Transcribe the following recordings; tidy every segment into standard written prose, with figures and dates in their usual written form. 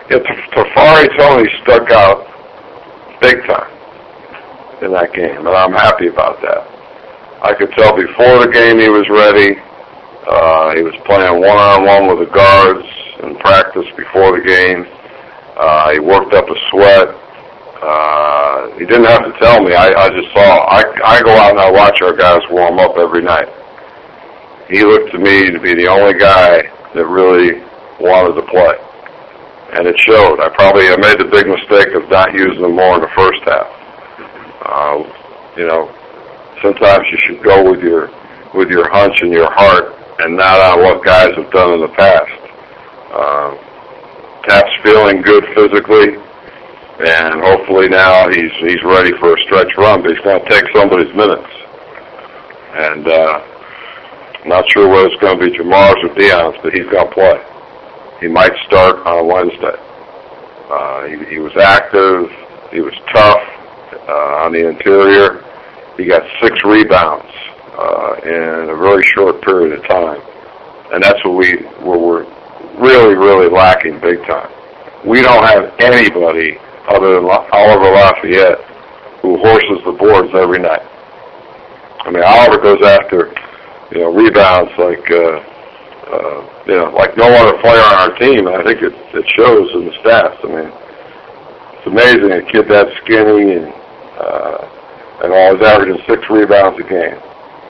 Yeah, Tafari Toney stuck out big time in that game, and I'm happy about that. I could tell before the game he was ready. He was playing one-on-one with the guards in practice before the game. He worked up a sweat. He didn't have to tell me. I just saw. I go out and I watch our guys warm up every night. He looked to me to be the only guy that really wanted to play, and it showed. I made the big mistake of not using him more in the first half. Sometimes you should go with your hunch and your heart, and not on what guys have done in the past. Tap's feeling good physically, and hopefully now he's ready for a stretch run, but he's going to take somebody's minutes. And I'm not sure whether it's going to be Jamar's or Deion's, but he's going to play. He might start on Wednesday. He was active. He was tough on the interior. He got 6 rebounds in a very short period of time, and that's what we're really, really lacking big time. We don't have anybody other than Oliver Lafayette who horses the boards every night. I mean, Oliver goes after rebounds like like no other player on our team, and I think it shows in the stats. I mean, it's amazing a kid that skinny and all is averaging 6 rebounds a game.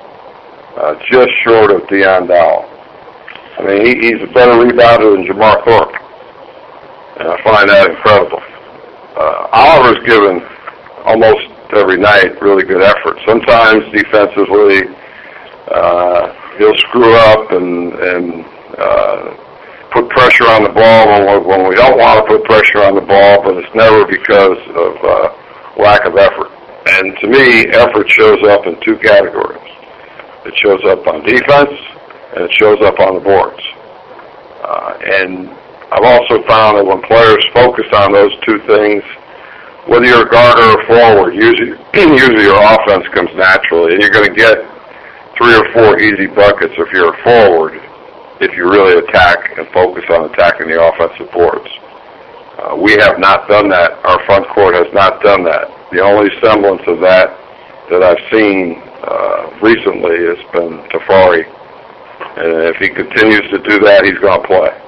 Just short of Deion Dowell. I mean, he's a better rebounder than Jamar Thorpe, and I find that incredible. Oliver's given almost every night really good effort. Sometimes defensively, he'll screw up and put pressure on the ball when we don't want to put pressure on the ball, but it's never because of lack of effort. And to me, effort shows up in 2 categories. It shows up on defense, and it shows up on the boards. And I've also found that when players focus on those 2 things, whether you're a guard or a forward, usually your offense comes naturally, and you're going to get 3 or 4 easy buckets if you're a forward, if you really attack and focus on attacking the offensive boards. We have not done that. Our front court has not done that. The only semblance of that I've seen recently has been Tafari. And if he continues to do that, he's going to play.